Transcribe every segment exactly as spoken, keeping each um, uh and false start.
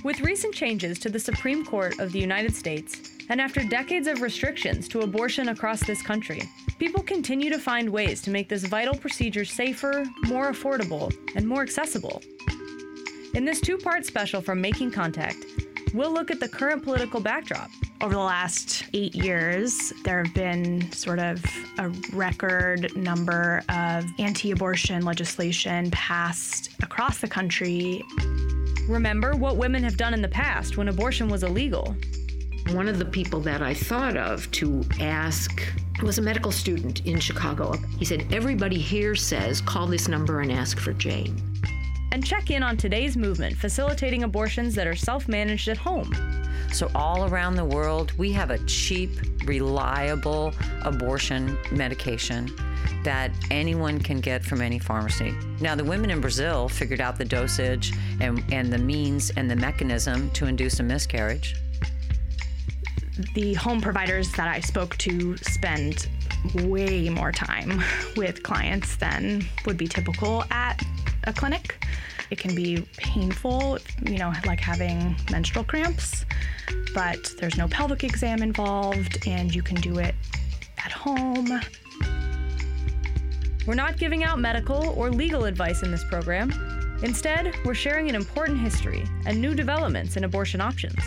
With recent changes to the Supreme Court of the United States, and after decades of restrictions to abortion across this country, people continue to find ways to make this vital procedure safer, more affordable, and more accessible. In this two-part special from Making Contact, we'll look at the current political backdrop. Over the last eight years, there have been sort of a record number of anti-abortion legislation passed across the country. Remember what women have done in the past when abortion was illegal. One of the people that I thought of to ask was a medical student in Chicago. He said, everybody here says, call this number and ask for Jane. And check in on today's movement facilitating abortions that are self-managed at home. So all around the world, we have a cheap, reliable abortion medication that anyone can get from any pharmacy. Now, the women in Brazil figured out the dosage and, and the means and the mechanism to induce a miscarriage. The home providers that I spoke to spend way more time with clients than would be typical at a clinic. It can be painful, you know, like having menstrual cramps, but there's no pelvic exam involved and you can do it at home. We're not giving out medical or legal advice in this program. Instead, we're sharing an important history and new developments in abortion options.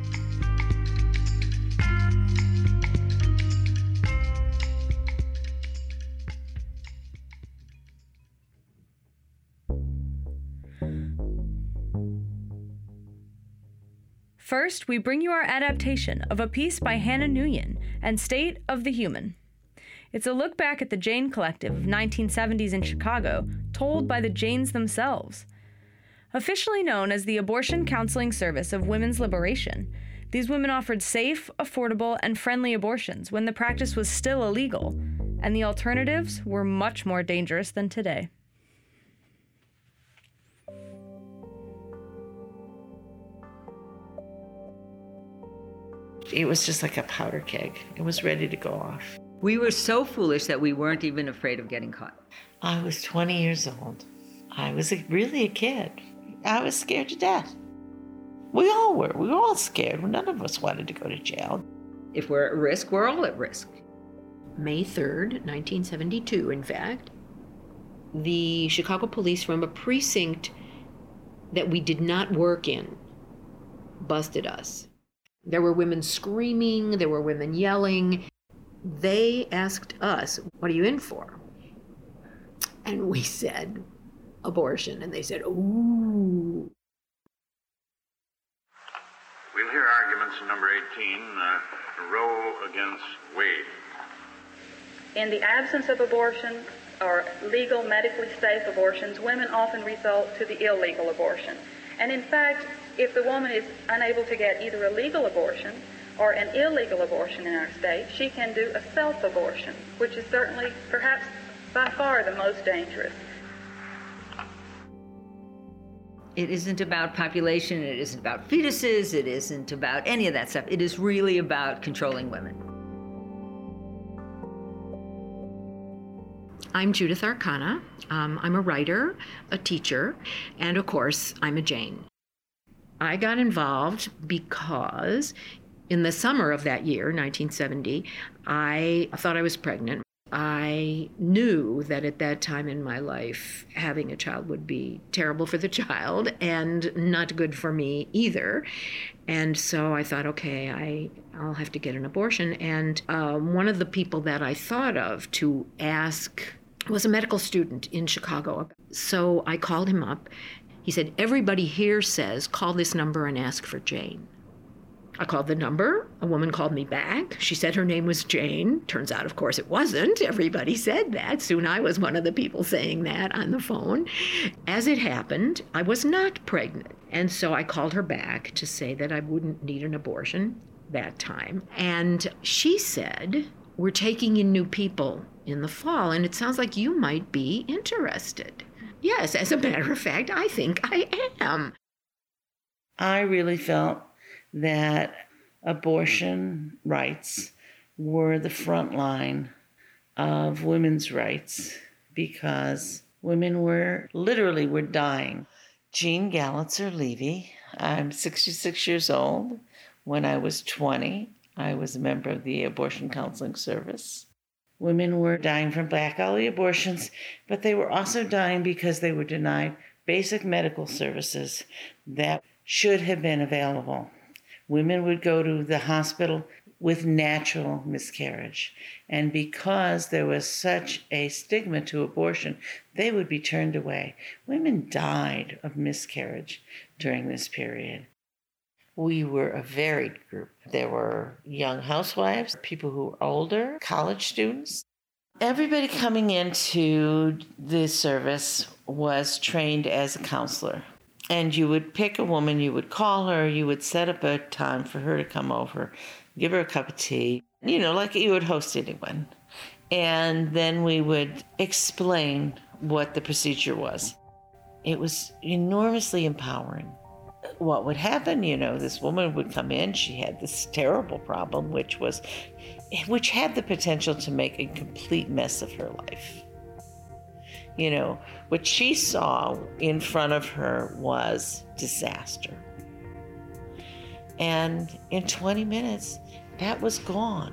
First, we bring you our adaptation of a piece by Hannah Nguyen and State of the Human. It's a look back at the Jane Collective of nineteen seventies in Chicago, told by the Janes themselves. Officially known as the Abortion Counseling Service of Women's Liberation, these women offered safe, affordable, and friendly abortions when the practice was still illegal, and the alternatives were much more dangerous than today. It was just like a powder keg. It was ready to go off. We were so foolish that we weren't even afraid of getting caught. I was twenty years old. I was a, really a kid. I was scared to death. We all were. We were all scared. None of us wanted to go to jail. If we're at risk, we're all at risk. May third, nineteen seventy-two, in fact, the Chicago police from a precinct that we did not work in busted us. There were women screaming, there were women yelling. They asked us, what are you in for? And we said, abortion. And they said, ooh. We'll hear arguments in number eighteen, uh, Roe against Wade. In the absence of abortion or legal, medically safe abortions, women often result to the illegal abortion. And in fact, if the woman is unable to get either a legal abortion or an illegal abortion in our state, she can do a self-abortion, which is certainly, perhaps by far, the most dangerous. It isn't about population, it isn't about fetuses, it isn't about any of that stuff. It is really about controlling women. I'm Judith Arcana. Um, I'm a writer, a teacher, and of course, I'm a Jane. I got involved because in the summer of that year, nineteen seventy, I thought I was pregnant. I knew that at that time in my life, having a child would be terrible for the child and not good for me either. And so I thought, okay, I, I'll have to get an abortion. And um, one of the people that I thought of to ask was a medical student in Chicago. So I called him up. He said, everybody here says, call this number and ask for Jane. I called the number. A woman called me back. She said her name was Jane. Turns out, of course, it wasn't. Everybody said that. Soon I was one of the people saying that on the phone. As it happened, I was not pregnant. And so I called her back to say that I wouldn't need an abortion that time. And she said, we're taking in new people in the fall, and it sounds like you might be interested. Yes, as a matter of fact, I think I am. I really felt that abortion rights were the front line of women's rights because women were literally were dying. Jean Gallitzer Levy I'm sixty-six years old. When I was twenty, I was a member of the abortion counseling service. Women were dying from back alley abortions, but they were also dying because they were denied basic medical services that should have been available. Women would go to the hospital with natural miscarriage, and because there was such a stigma to abortion, they would be turned away. Women died of miscarriage during this period. We were a varied group. There were young housewives, people who were older, college students. Everybody coming into the service was trained as a counselor. And you would pick a woman, you would call her, you would set up a time for her to come over, give her a cup of tea, you know, like you would host anyone. And then we would explain what the procedure was. It was enormously empowering. What would happen, you know, this woman would come in, she had this terrible problem, which was, which had the potential to make a complete mess of her life. You know, what she saw in front of her was disaster. And in twenty minutes, that was gone.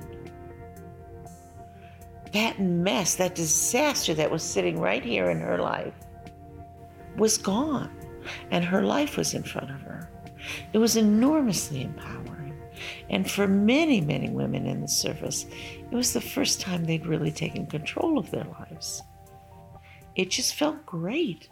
That mess, that disaster that was sitting right here in her life was gone. And her life was in front of her. It was enormously empowering. And for many, many women in the service, it was the first time they'd really taken control of their lives. It just felt great.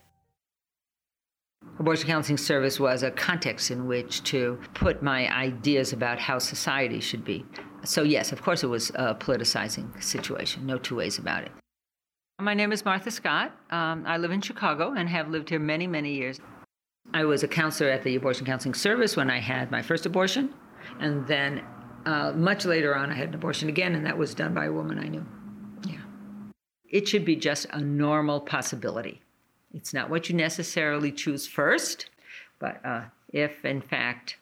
Abortion counseling service was a context in which to put my ideas about how society should be. So yes, of course it was a politicizing situation, no two ways about it. My name is Martha Scott. Um, I live in Chicago and have lived here many, many years. I was a counselor at the abortion counseling service when I had my first abortion, and then uh, much later on I had an abortion again, and that was done by a woman I knew. Yeah. It should be just a normal possibility. It's not what you necessarily choose first, but uh, if, in fact,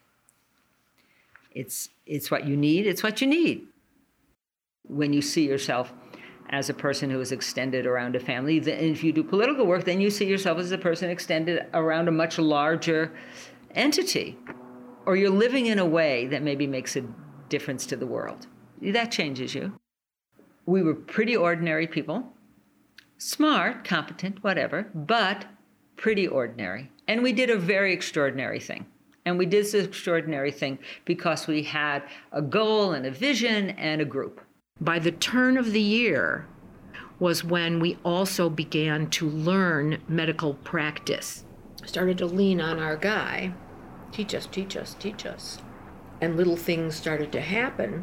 it's it's what you need, it's what you need. When you see yourself as a person who is extended around a family, then if you do political work, then you see yourself as a person extended around a much larger entity, or you're living in a way that maybe makes a difference to the world. That changes you. We were pretty ordinary people. Smart, competent, whatever, but pretty ordinary. And we did a very extraordinary thing. And we did this extraordinary thing because we had a goal and a vision and a group. By the turn of the year was when we also began to learn medical practice. Started to lean on our guy, teach us, teach us, teach us. And little things started to happen.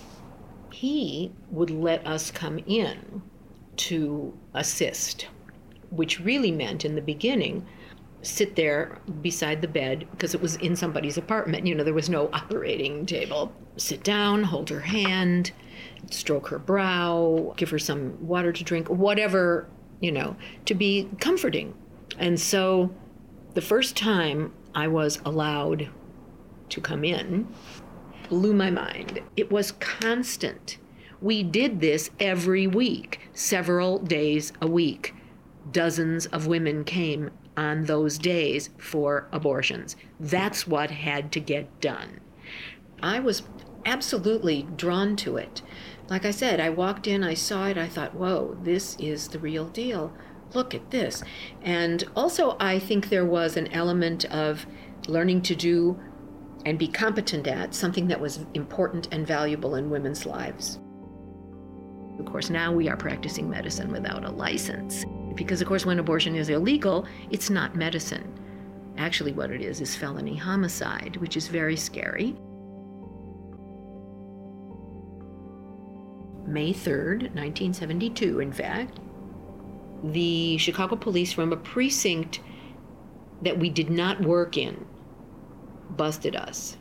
He would let us come in to assist, which really meant in the beginning, sit there beside the bed because it was in somebody's apartment. You know, there was no operating table. Sit down, hold her hand, stroke her brow, give her some water to drink, whatever, you know, to be comforting. And so the first time I was allowed to come in blew my mind. It was constant. We did this every week, several days a week. Dozens of women came on those days for abortions. That's what had to get done. I was absolutely drawn to it. Like I said, I walked in, I saw it, I thought, whoa, this is the real deal. Look at this. And also, I think there was an element of learning to do and be competent at something that was important and valuable in women's lives. Of course, now we are practicing medicine without a license. Because, of course, when abortion is illegal, it's not medicine. Actually, what it is is felony homicide, which is very scary. May third, nineteen seventy-two, in fact, the Chicago police from a precinct that we did not work in busted us.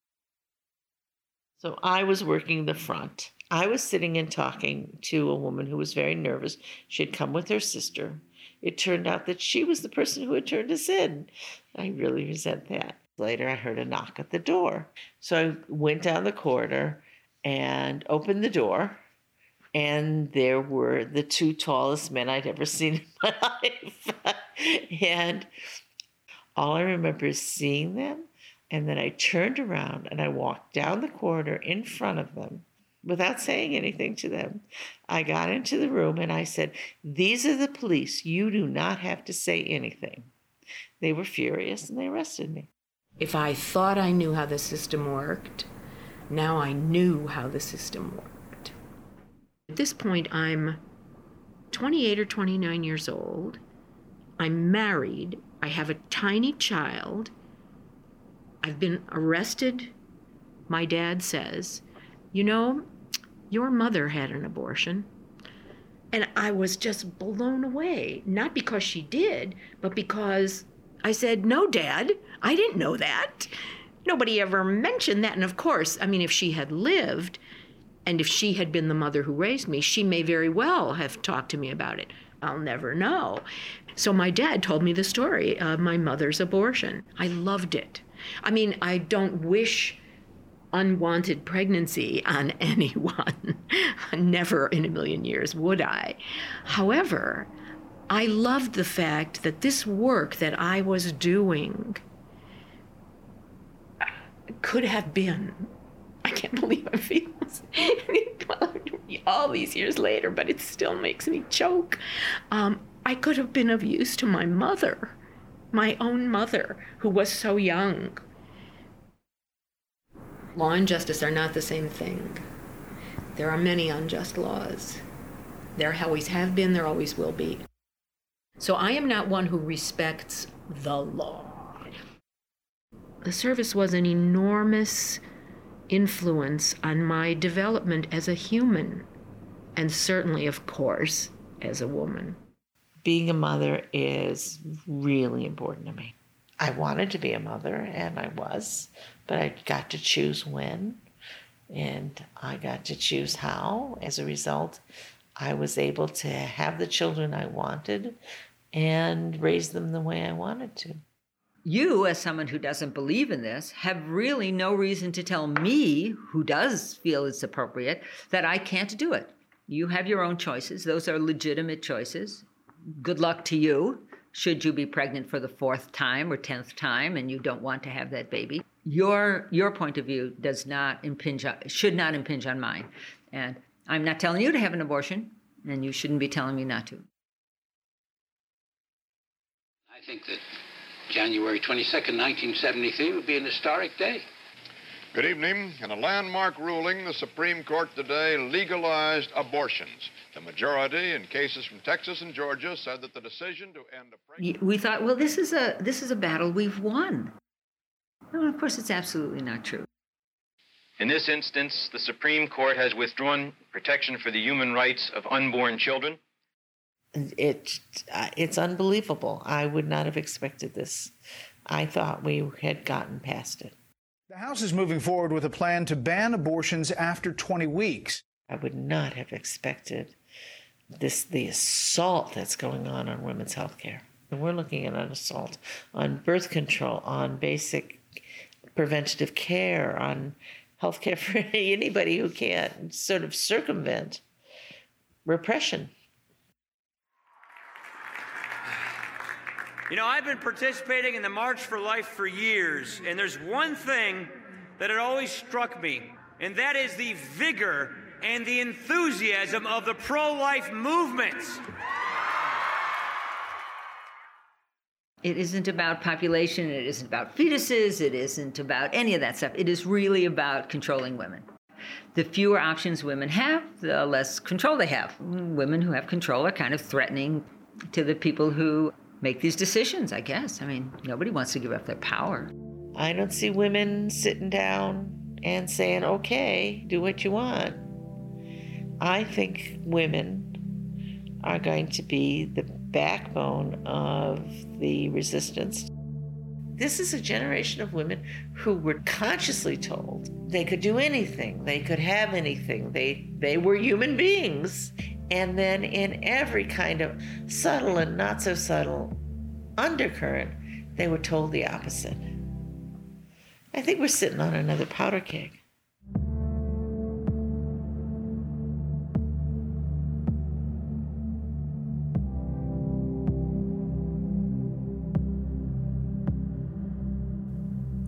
So I was working the front. I was sitting and talking to a woman who was very nervous. She had come with her sister. It turned out that she was the person who had turned us in. I really resent that. Later, I heard a knock at the door. So I went down the corridor and opened the door. And there were the two tallest men I'd ever seen in my life. And all I remember is seeing them, And then I turned around and I walked down the corridor in front of them without saying anything to them. I got into the room and I said, "These are the police. You do not have to say anything." They were furious and they arrested me. If I thought I knew how the system worked, now I knew how the system worked. At this point, I'm twenty-eight or twenty-nine years old. I'm married. I have a tiny child. I've been arrested. My dad says, "You know, your mother had an abortion." And I was just blown away, not because she did, but because I said, "No, Dad, I didn't know that. Nobody ever mentioned that." And of course, I mean, if she had lived, and if she had been the mother who raised me, she may very well have talked to me about it. I'll never know. So my dad told me the story of my mother's abortion. I loved it. I mean, I don't wish unwanted pregnancy on anyone. Never in a million years would I. However, I loved the fact that this work that I was doing could have been, I can't believe I feel this, all these years later, but it still makes me choke. Um, I could have been of use to my mother, my own mother, who was so young. Law and justice are not the same thing. There are many unjust laws. There always have been, there always will be. So I am not one who respects the law. The service was an enormous influence on my development as a human, and certainly, of course, as a woman. Being a mother is really important to me. I wanted to be a mother, and I was, but I got to choose when, and I got to choose how. As a result, I was able to have the children I wanted and raise them the way I wanted to. You, as someone who doesn't believe in this, have really no reason to tell me, who does feel it's appropriate, that I can't do it. You have your own choices. Those are legitimate choices. Good luck to you, should you be pregnant for the fourth time or tenth time and you don't want to have that baby. Your your point of view does not impinge on, should not impinge on mine. And I'm not telling you to have an abortion, and you shouldn't be telling me not to. I think that January twenty-second, nineteen seventy-three would be an historic day. Good evening. In a landmark ruling, the Supreme Court today legalized abortions. The majority in cases from Texas and Georgia said that the decision to end a pregnancy... We thought, well, this is a this is a battle we've won. No, of course, it's absolutely not true. In this instance, the Supreme Court has withdrawn protection for the human rights of unborn children. It, uh, it's unbelievable. I would not have expected this. I thought we had gotten past it. The House is moving forward with a plan to ban abortions after twenty weeks. I would not have expected this, the assault that's going on on women's health care. We're looking at an assault on birth control, on basic preventative care, on health care for anybody who can't sort of circumvent repression. You know, I've been participating in the March for Life for years, and there's one thing that had always struck me, and that is the vigor and the enthusiasm of the pro-life movement. It isn't about population, it isn't about fetuses, it isn't about any of that stuff. It is really about controlling women. The fewer options women have, the less control they have. Women who have control are kind of threatening to the people who make these decisions, I guess. I mean, nobody wants to give up their power. I don't see women sitting down and saying, okay, do what you want. I think women are going to be the backbone of the resistance. This is a generation of women who were consciously told they could do anything, they could have anything, they, they were human beings. And then in every kind of subtle and not so subtle undercurrent, they were told the opposite. I think we're sitting on another powder keg.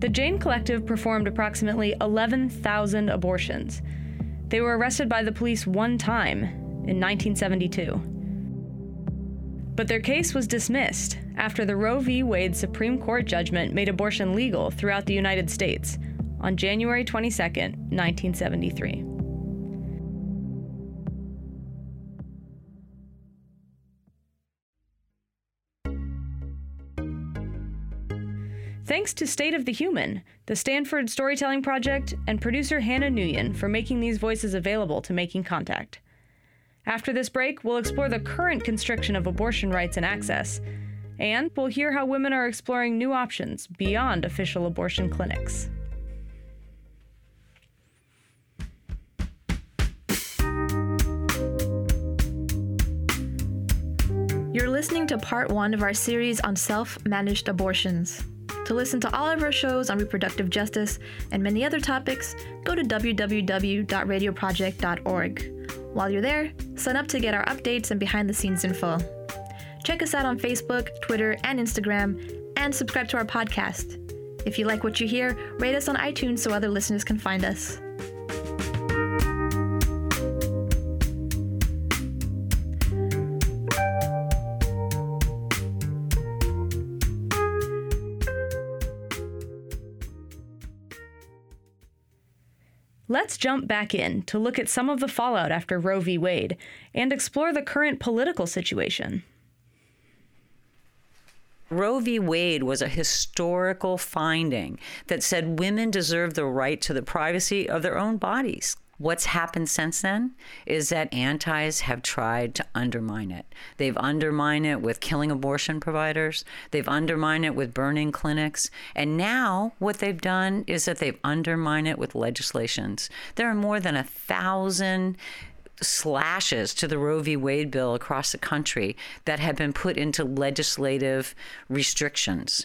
The Jane Collective performed approximately eleven thousand abortions. They were arrested by the police one time in nineteen seventy-two. But their case was dismissed after the Roe v. Wade Supreme Court judgment made abortion legal throughout the United States on January twenty-second, nineteen seventy-three. Thanks to State of the Human, the Stanford Storytelling Project, and producer Hannah Nguyen for making these voices available to Making Contact. After this break, we'll explore the current constriction of abortion rights and access, and we'll hear how women are exploring new options beyond official abortion clinics. You're listening to part one of our series on self-managed abortions. To listen to all of our shows on reproductive justice and many other topics, go to w w w dot radio project dot org. While you're there, sign up to get our updates and behind-the-scenes info. Check us out on Facebook, Twitter, and Instagram, and subscribe to our podcast. If you like what you hear, rate us on iTunes so other listeners can find us. Let's jump back in to look at some of the fallout after Roe v. Wade and explore the current political situation. Roe v. Wade was a historical finding that said women deserve the right to the privacy of their own bodies. What's happened since then is that antis have tried to undermine it. They've undermined it with killing abortion providers. They've undermined it with burning clinics. And now what they've done is that they've undermined it with legislations. There are more than a thousand slashes to the Roe v. Wade bill across the country that have been put into legislative restrictions.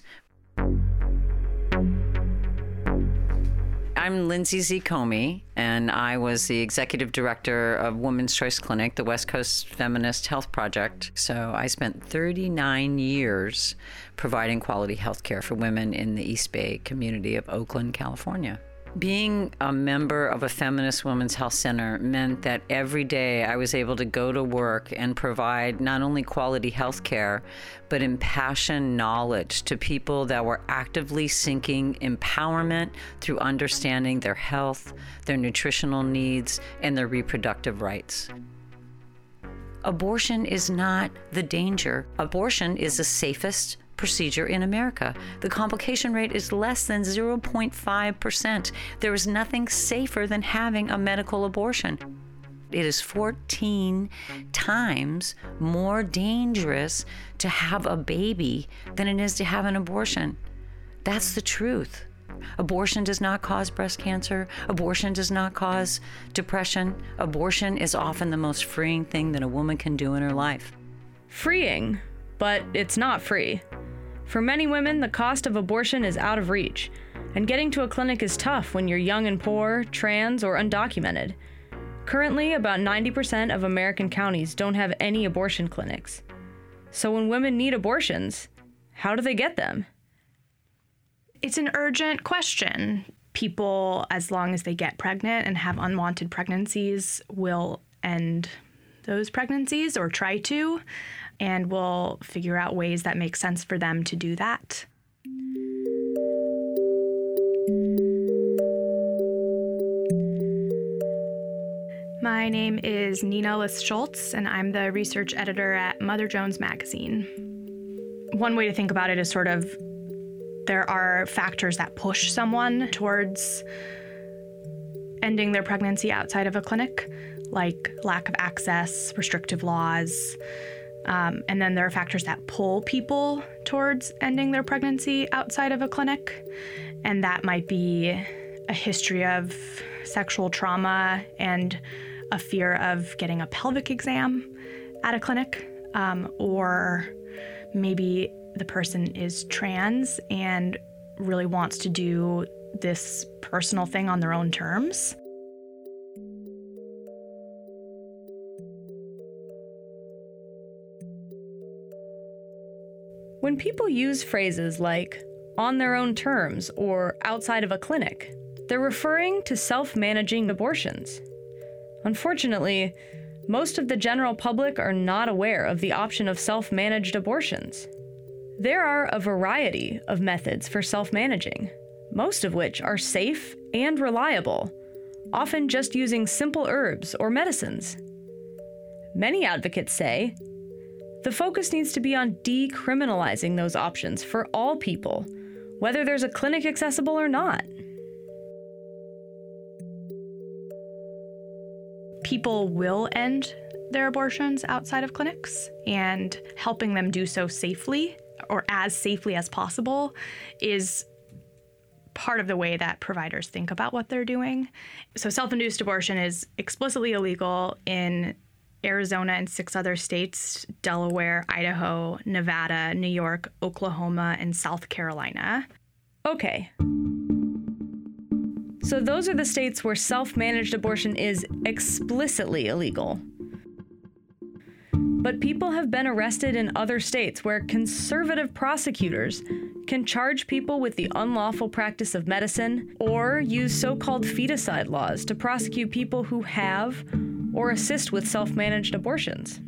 I'm Lindsay Z. Comey, and I was the executive director of Women's Choice Clinic, the West Coast Feminist Health Project. So I spent thirty-nine years providing quality health care for women in the East Bay community of Oakland, California. Being a member of a feminist women's health center meant that every day I was able to go to work and provide not only quality health care, but impassioned knowledge to people that were actively seeking empowerment through understanding their health, their nutritional needs, and their reproductive rights. Abortion is not the danger. Abortion is the safest procedure in America. The complication rate is less than zero point five percent. There is nothing safer than having a medical abortion. It is fourteen times more dangerous to have a baby than it is to have an abortion. That's the truth. Abortion does not cause breast cancer. Abortion does not cause depression. Abortion is often the most freeing thing that a woman can do in her life. Freeing, but it's not free. For many women, the cost of abortion is out of reach, and getting to a clinic is tough when you're young and poor, trans, or undocumented. Currently, about ninety percent of American counties don't have any abortion clinics. So when women need abortions, how do they get them? It's an urgent question. People, as long as they get pregnant and have unwanted pregnancies, will end those pregnancies or try to, and will figure out ways that make sense for them to do that. My name is Nina List-Schultz, and I'm the research editor at Mother Jones Magazine. One way to think about it is sort of there are factors that push someone towards ending their pregnancy outside of a clinic, like lack of access, restrictive laws. Um, and then there are factors that pull people towards ending their pregnancy outside of a clinic. And that might be a history of sexual trauma and a fear of getting a pelvic exam at a clinic, um, or maybe the person is trans and really wants to do this personal thing on their own terms. When people use phrases like, on their own terms or outside of a clinic. They're referring to self-managing abortions. Unfortunately, most of the general public are not aware of the option of self-managed abortions. There are a variety of methods for self-managing, most of which are safe and reliable, often just using simple herbs or medicines. Many advocates say the focus needs to be on decriminalizing those options for all people, whether there's a clinic accessible or not. People will end their abortions outside of clinics, and helping them do so safely or as safely as possible is part of the way that providers think about what they're doing. So self-induced abortion is explicitly illegal in Arizona and six other states: Delaware, Idaho, Nevada, New York, Oklahoma, and South Carolina. Okay. So those are the states where self-managed abortion is explicitly illegal. But people have been arrested in other states where conservative prosecutors can charge people with the unlawful practice of medicine or use so-called feticide laws to prosecute people who have or assist with self-managed abortions.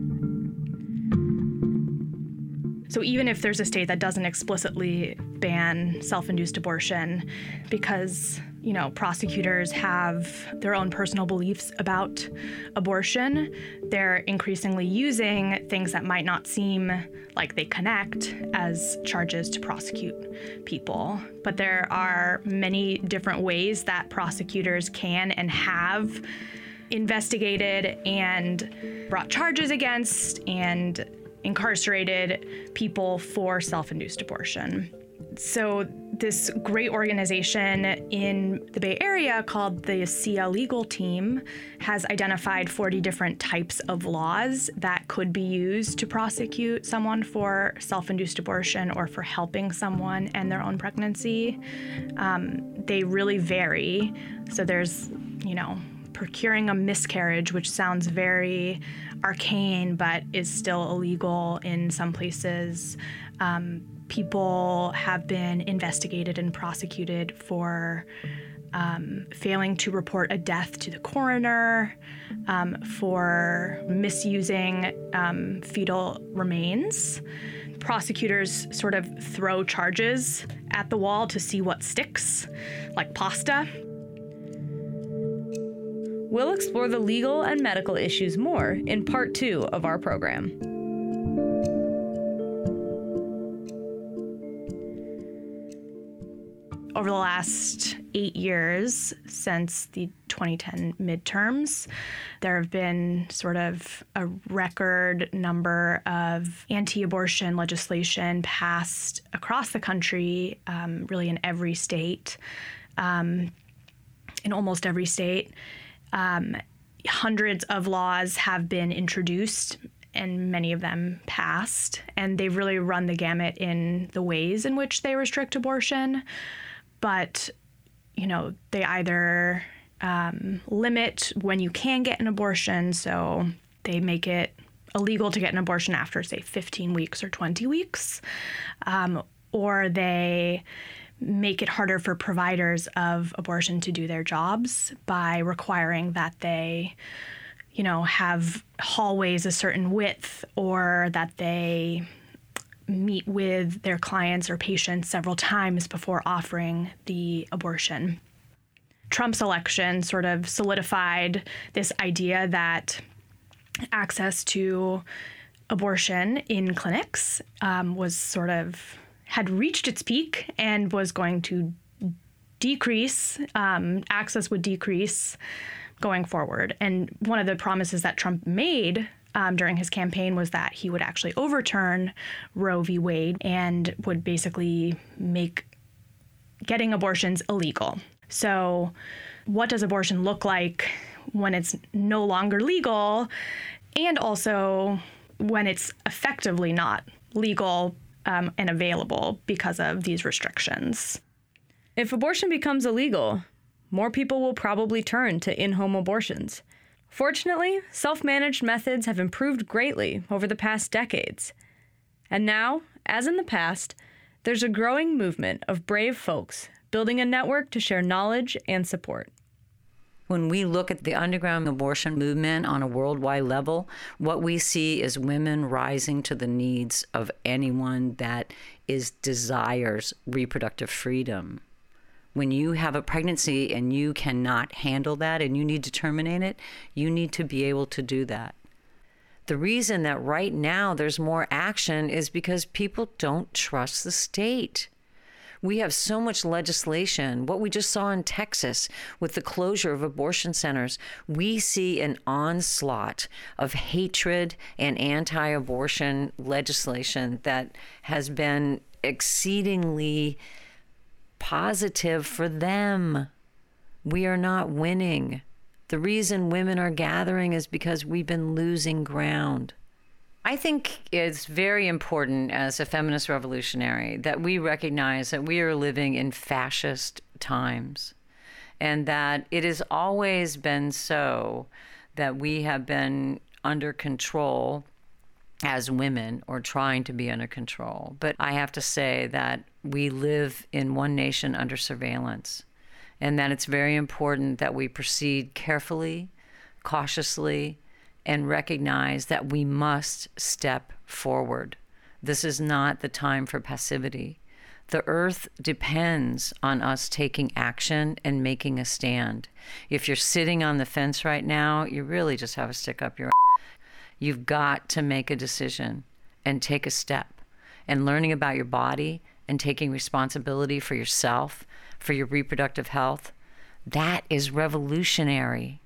So even if there's a state that doesn't explicitly ban self-induced abortion because, you know, prosecutors have their own personal beliefs about abortion, they're increasingly using things that might not seem like they connect as charges to prosecute people. But there are many different ways that prosecutors can and have investigated and brought charges against and incarcerated people for self-induced abortion. So this great organization in the Bay Area called the SIA Legal Team has identified forty different types of laws that could be used to prosecute someone for self-induced abortion or for helping someone end their own pregnancy. Um, they really vary. So there's, you know, procuring a miscarriage, which sounds very arcane, but is still illegal in some places. Um, people have been investigated and prosecuted for um, failing to report a death to the coroner, um, for misusing um, fetal remains. Prosecutors sort of throw charges at the wall to see what sticks, like pasta. We'll explore the legal and medical issues more in part two of our program. Over the last eight years since the twenty ten midterms, there have been sort of a record number of anti-abortion legislation passed across the country, um, really in every state, um, in almost every state. Um, hundreds of laws have been introduced and many of them passed, and they've really run the gamut in the ways in which they restrict abortion. But, you know, they either um, limit when you can get an abortion, so they make it illegal to get an abortion after, say, fifteen weeks or twenty weeks, um, or they make it harder for providers of abortion to do their jobs by requiring that they, you know, have hallways a certain width, or that they meet with their clients or patients several times before offering the abortion. Trump's election sort of solidified this idea that access to abortion in clinics um, was sort of had reached its peak and was going to decrease, um, access would decrease going forward. And one of the promises that Trump made um, during his campaign was that he would actually overturn Roe v. Wade and would basically make getting abortions illegal. So what does abortion look like when it's no longer legal, and also when it's effectively not legal Um, and available because of these restrictions? If abortion becomes illegal, more people will probably turn to in-home abortions. Fortunately, self-managed methods have improved greatly over the past decades. And now, as in the past, There's a growing movement of brave folks building a network to share knowledge and support. When we look at the underground abortion movement on a worldwide level, what we see is women rising to the needs of anyone that is desires reproductive freedom. When you have a pregnancy and you cannot handle that and you need to terminate it, you need to be able to do that. The reason that right now there's more action is because people don't trust the state. We have so much legislation. What we just saw in Texas with the closure of abortion centers, we see an onslaught of hatred and anti-abortion legislation that has been exceedingly positive for them. We are not winning. The reason women are gathering is because we've been losing ground. I think it's very important as a feminist revolutionary that we recognize that we are living in fascist times and that it has always been so that we have been under control as women or trying to be under control. But I have to say that we live in one nation under surveillance and that it's very important that we proceed carefully, cautiously, and recognize that we must step forward. This is not the time for passivity. The earth depends on us taking action and making a stand. If you're sitting on the fence right now, you really just have to stick up your ass. You've got to make a decision and take a step. And learning about your body and taking responsibility for yourself, for your reproductive health, that is revolutionary.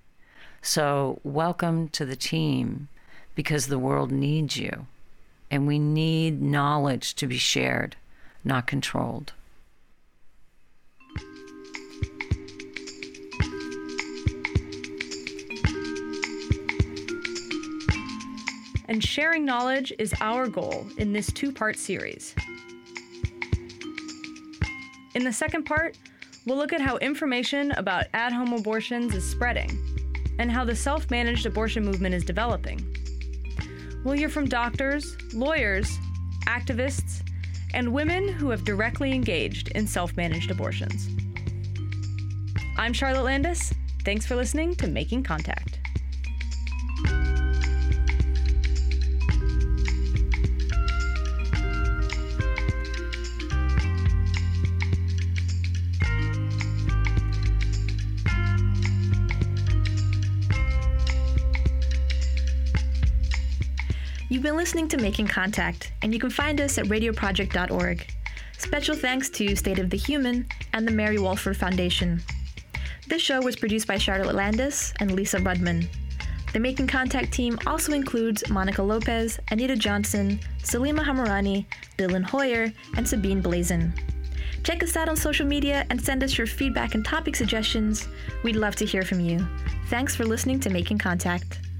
So welcome to the team, because the world needs you, and we need knowledge to be shared, not controlled. And sharing knowledge is our goal in this two-part series. In the second part, we'll look at how information about at-home abortions is spreading, and how the self-managed abortion movement is developing. We'll hear from doctors, lawyers, activists, and women who have directly engaged in self-managed abortions. I'm Charlotte Landis. Thanks for listening to Making Contact. You've been listening to Making Contact, and you can find us at radio project dot org. Special thanks to State of the Human and the Mary Walford Foundation. This show was produced by Charlotte Landis and Lisa Rudman. The Making Contact team also includes Monica Lopez, Anita Johnson, Salima Hamarani, Dylan Hoyer, and Sabine Blazin. Check us out on social media and send us your feedback and topic suggestions. We'd love to hear from you. Thanks for listening to Making Contact.